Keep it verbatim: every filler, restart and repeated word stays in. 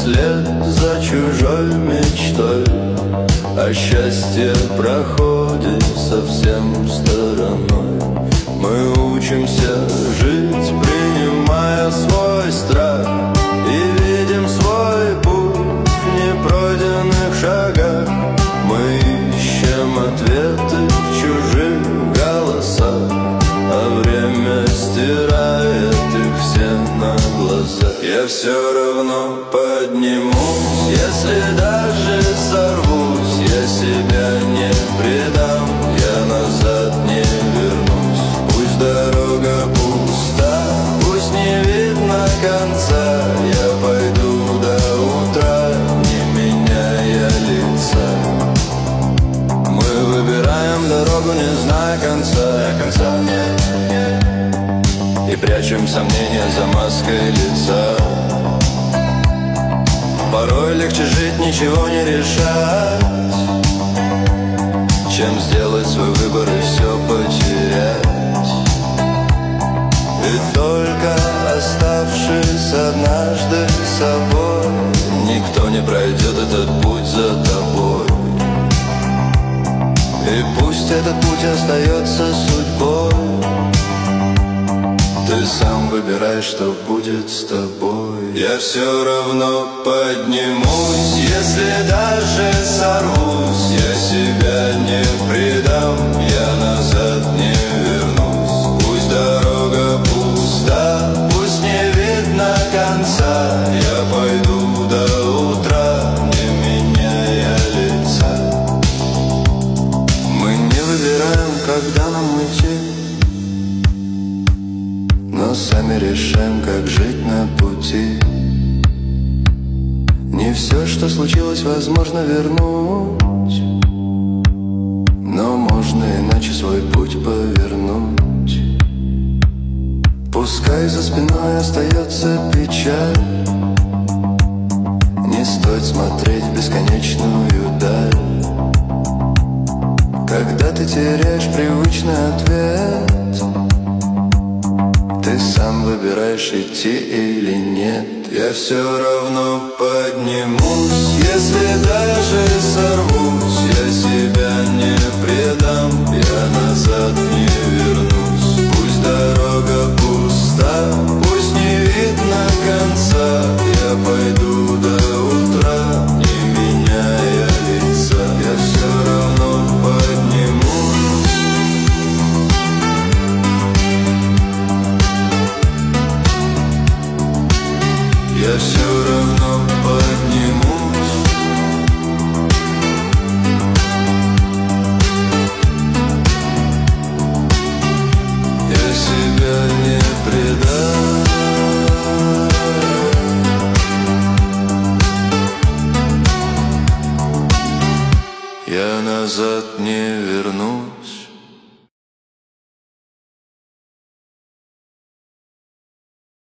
вслед за чужой мечтой, а счастье проходит совсем стороной. Мы учимся жить, принимая свой страх, и видим свой путь в непройденных шагах. Мы ищем ответы в чужих голосах, а время стирает их все на глаза. Я все равно поднимусь, если даже сорвусь. Я себя не предам, я назад не вернусь. Пусть дорога пуста, пусть не видно конца, я пойду до утра, не меняя лица. Мы выбираем дорогу, не зная конца, конца. И прячем сомнения за маской лица. Порой легче жить, ничего не решать, чем сделать свой выбор и все потерять. И только оставшись однажды собой, никто не пройдет этот путь за тобой. И пусть этот путь остается судьбой, ты сам выбираешь, что будет с тобой. Я все равно поднимусь, если даже сорвусь. Я себя не предам, я назад не вернусь. Пусть дорога пуста, пусть не видно конца, я пойду до утра, не меняя лица. Мы не выбираем, когда нам уйти, но сами решаем, как жить на пути. Не все, что случилось, возможно вернуть, но можно иначе свой путь повернуть. Пускай за спиной остается печаль, не стоит смотреть в бесконечную даль. Когда ты теряешь привычный ответ, ты сам выбираешь, идти или нет. Я все равно поднимусь, если даже сорвусь. Я себя не предам, я назад не вернусь. Пусть дорога пуста, пусть не видно конца, я пойду до утра, не меняя лица. Я все равно поднимусь. Я все равно поднимусь. Я себя не предам, я назад не